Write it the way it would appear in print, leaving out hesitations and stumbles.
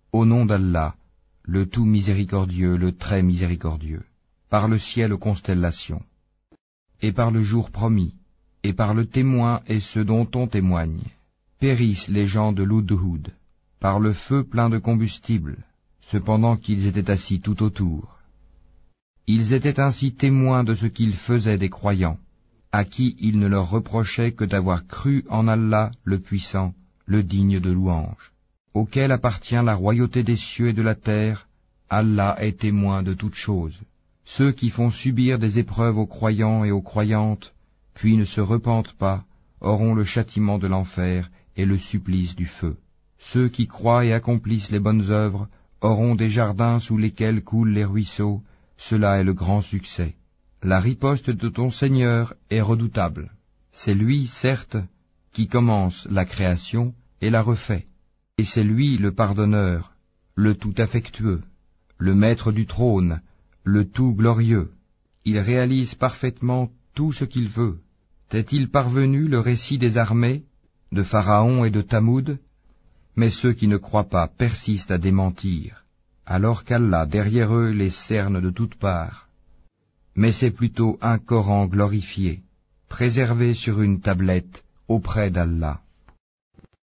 Au nom d'Allah, le tout miséricordieux, le très miséricordieux, par le ciel aux constellations, et par le jour promis, et par le témoin et ceux dont on témoigne, périssent les gens de l'Hudhud, par le feu plein de combustible, cependant qu'ils étaient assis tout autour. Ils étaient ainsi témoins de ce qu'ils faisaient des croyants, à qui il ne leur reprochait que d'avoir cru en Allah le puissant, le digne de louange, auquel appartient la royauté des cieux et de la terre. Allah est témoin de toutes choses. Ceux qui font subir des épreuves aux croyants et aux croyantes, puis ne se repentent pas, auront le châtiment de l'enfer et le supplice du feu. Ceux qui croient et accomplissent les bonnes œuvres auront des jardins sous lesquels coulent les ruisseaux. Cela est le grand succès. La riposte de ton Seigneur est redoutable. C'est lui, certes, qui commence la création et la refait. Et c'est lui le pardonneur, le tout affectueux, le maître du trône, le tout glorieux. Il réalise parfaitement tout ce qu'il veut. T'est-il parvenu le récit des armées, de Pharaon et de Tamoud? Mais ceux qui ne croient pas persistent à démentir, alors qu'Allah derrière eux les cerne de toutes parts. Mais c'est plutôt un Coran glorifié, préservé sur une tablette auprès d'Allah.